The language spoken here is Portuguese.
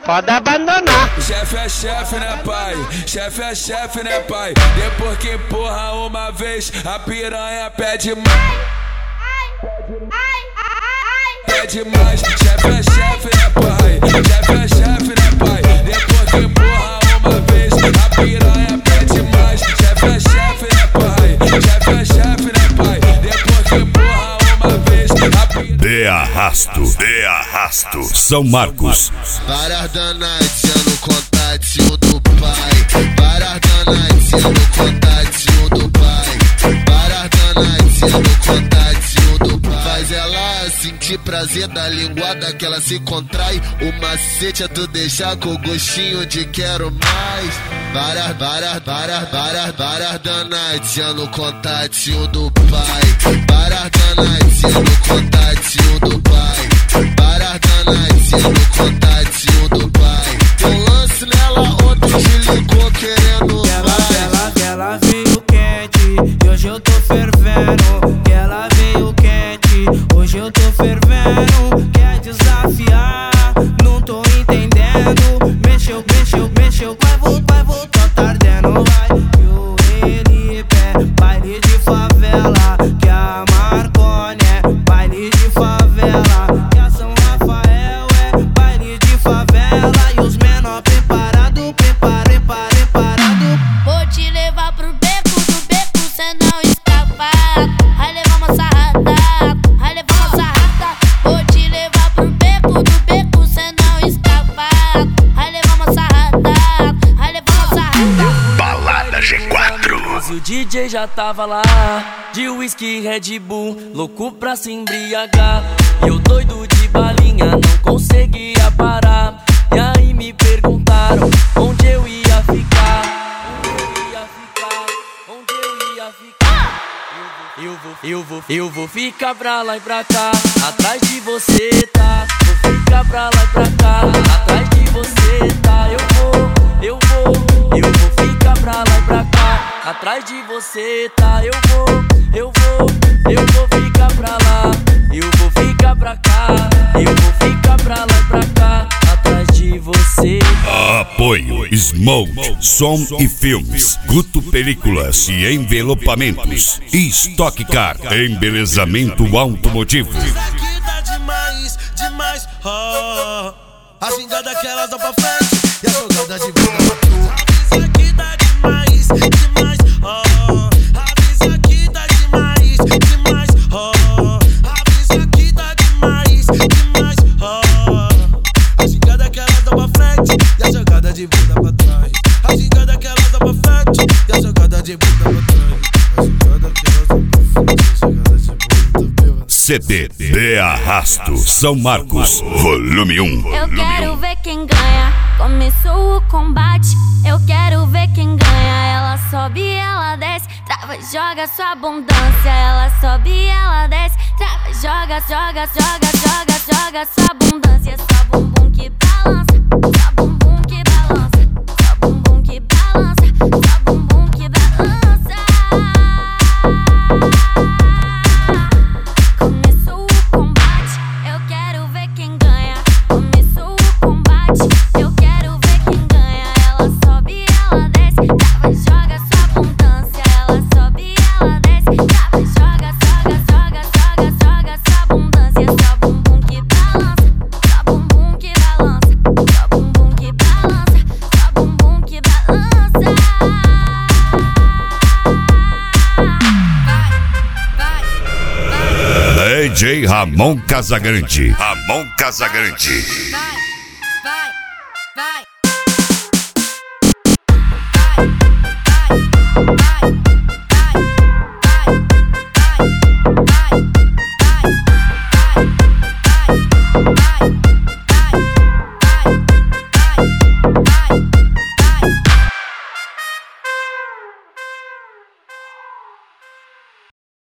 pode abandonar. Chefe é chefe, né, pai? Chefe é chefe, né, pai? Depois que empurra uma vez, a piranha pede mais. Pede mais. Chefe é chefe, né, pai? Chefe é chefe, né, pai? Depois que empurra uma vez, a piranha pede mais. Chefe é chefe, né, pai? Chefe é chefe, né, pai? Depois que empurra uma vez, a piranha... De Arrasto, São Marcos. Várias danadinhas contatinho do pai. Várias danadinhas contatinho do pai. Várias danadinhas contatinho do pai. Faz ela sentir prazer da linguada que ela se contrai. O macete é tu deixar com gostinho de quero mais. Várias danadinhas no contatinho do pai. Várias danadinhas no contatinho do pai. Várias danadinhas no contatinho do pai. Tem lance nela, ontem te ligou querendo mais. Ela veio quente e hoje eu tô fervendo. Ela veio quente, hoje eu tô fervendo. Quer desafiar, não tô entendendo. Mexeu, vai voltar tardendo. Vai, e o Elipé, baile de favela. Que a Marconi é baile de favela. Que a São Rafael é baile de favela. E os menor preparado. Vou te levar pro beco, do beco cê não escapa. Vai levar uma sarrada, vai levar uma sarrada. Vou te levar pro beco, do beco cê não escapa. Vai levar uma sarrada, vai levar uma sarrada. Balada G4. E o DJ já tava lá, de whisky Red Bull, louco pra se embriagar. E eu doido de balinha, não conseguia parar. E aí me perguntaram onde eu ia ficar. Eu vou ficar pra lá e pra cá, atrás de você, tá? Vou ficar pra lá e pra cá, atrás de você, tá? Eu vou ficar pra lá e pra cá, atrás de você, tá? Eu vou ficar pra lá, eu vou ficar pra cá, eu vou ficar pra lá e pra cá, atrás de você. Apoio Smoke, Som e Filmes, Guto Películas e Envelopamentos, Stock Car, embelezamento automotivo. Aqui tá demais, oh. A gingada que elas dão pra frente e a jogada de bunda pra tu. Avisa que tá demais, oh. Avisa que tá demais, oh. Avisa que tá demais, oh. A gingada que elas dão pra frente e a jogada de bunda pra trás. A gingada que elas dão pra frente e a jogada de bunda pra trás. A gingada que elas dão pra frente e a jogada de bunda. CD De Arrasto, São Marcos, volume 1. Eu quero ver quem ganha, começou o combate. Eu quero ver quem ganha. Ela sobe, ela desce, trava e joga sua abundância. Ela sobe, ela desce, trava e joga sua abundância. Só bumbum que balança, só bumbum que balança, só bumbum que balança, só bumbum que balança. Começou o combate, eu quero ver quem ganha. Começou o combate, eu quero ver quem ganha. Ela sobe, ela desce, trava e joga sua abundância. Ela sobe, ela desce, trava e joga sua abundância. Só bumbum que balança, só bumbum que balança, só bumbum que balança, só bumbum que balança. DJ Ramon Casagrande. Vai.